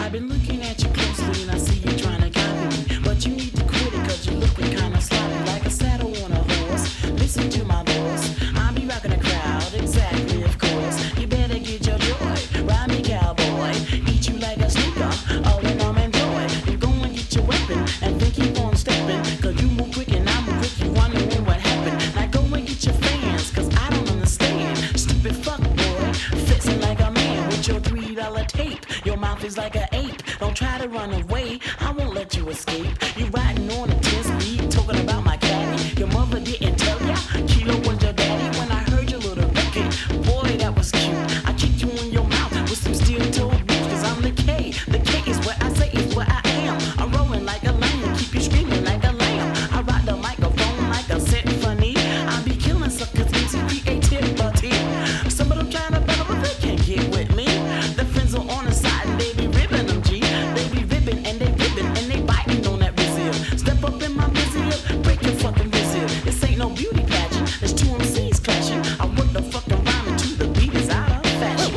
I've been looking at you closely and I see you trying to copy me. But you need to quit it cause you're looking kinda sloppy, like a saddle on a horse. Listen to my voice, I'll be rocking the crowd, exactly of course. You better get your joy, ride me cowboy, eat you like a sneaker, oh and I'm enjoy. You go and get your weapon and then keep on stepping, cause you move quick and I move quick, you wondering what happened. Now go and get your fans, cause I don't understand. Stupid fuck boy, flexing like a man with your $3 tape. Your mouth is like an ape, don't try to run away, I won't let you escape. You riding on a 10-speed, talking about my caddy. Your mother didn't tell ya, Kilo was your daddy. When I heard your little record, boy that was cute. I kicked you in your mouth with some steel-toed boots, cause I'm the K. The K is what I say is what I am. I'm rolling like a lion, keep you screaming like a lamb. I rock the microphone like a symphony. I be killing suckers, easy creativity. Some of them trying to battle, but they can't get with me. The friends are on the side and they be ribbing them, G. They be ribbing and they ribbing and they biting on that Brazil. Step up in my Brazil, break your fucking Brazil. This ain't no beauty pageant, there's two MCs clashing. I work the fucking rhyme until the beat is out of fashion.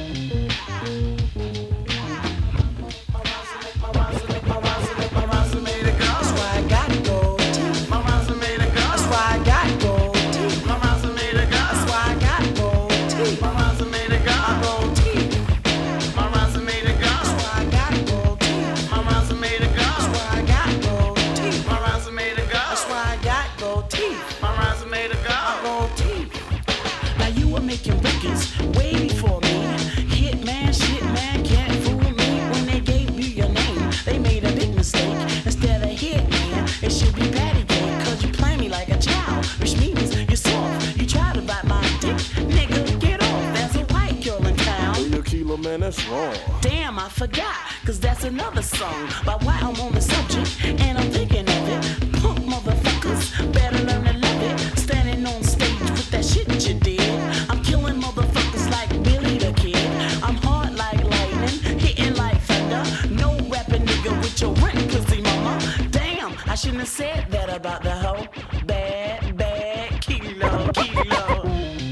My rhymes are made of gold. That's why I got gold teeth. My rhymes are made of gold. That's why I got gold teeth. My rhymes are made of gold. That's why I got gold teeth. My rhymes are made of gold. Gold teeth. My rhymes are made of gold. That's why I got gold teeth. My rhymes are made of gold. That's why I got gold teeth. My rhymes are made of gold. That's why I got gold teeth. My rhymes are made of gold. Gold teeth. Now you were making records way before me. Hit man, shit man, can't fool me. When they gave you your name, they made a big mistake. Instead of hit man, it should be patty cake. Cause you play me like a child, which means you're soft. You try to bite my dick, nigga, get off. There's a white girl in town. Hey, yo, Kilo, man, that's wrong. Damn, I forgot, cause that's another song about why I'm on the subject, and I'm thinking of it. Punk motherfuckers, better learn to love it. Standing on stage with that shit you did. I'm killing motherfuckers like Billy the Kid. I'm hard like lightning, hitting like thunder. No rapping nigga with your rent pussy mama. Damn, I shouldn't have said that about the hoe. Bad, bad, Kilo, Kilo.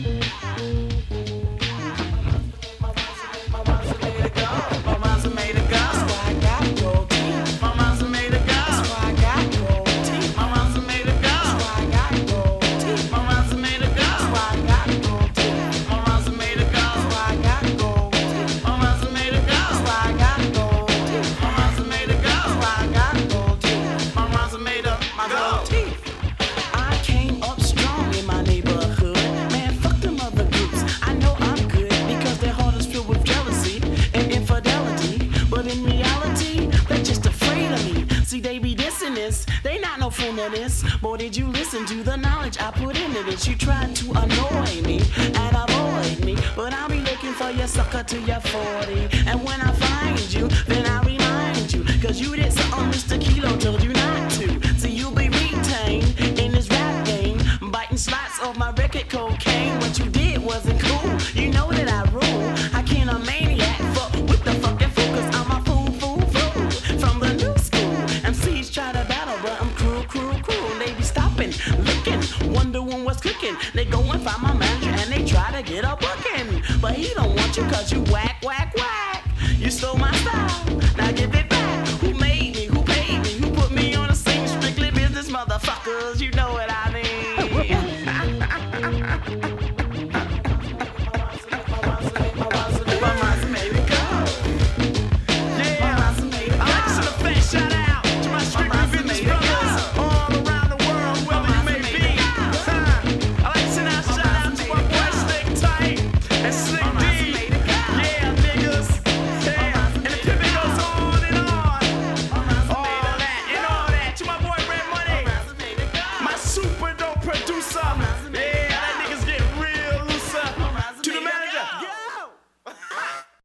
My rhymes are made of gold. My rhymes are made of gold. That's why I got gold teeth. My rhymes are made of gold. That's why I got gold teeth. My rhymes are made of gold. That's why I got gold teeth. My rhymes are made of gold. That's why I got gold teeth. My rhymes are made of gold. That's why I got gold teeth. My rhymes are made of gold. That's why I got gold teeth. My rhymes are made of gold. That's why I got gold teeth. My rhymes are made of my gold teeth. I came up strong in my neighborhood. Man, fuck them other groups. I know I'm good because their heart is filled with jealousy and infidelity. But in reality, they're just afraid of me. See, they be dissing this. They not no friend of this. Boy, did you listen to the knowledge I put into this? You tried to annoy me and avoid me, but I'll be looking for your sucker till you're 40. And when I find you, then I remind you, cause you did something Mr. Kilo told you not to. See, you'll be retained in this rap game, biting slots of my record cocaine. What you did wasn't cool. You know that I rule. I can't a maniac fuck with the fucking fool, cause I'm a fool from the new school. MCs try to battle, but I'm cruel. They be stopping, looking, wondering what's cooking. They go and find my manager and they try to get a booking, but he don't want you cause you whack.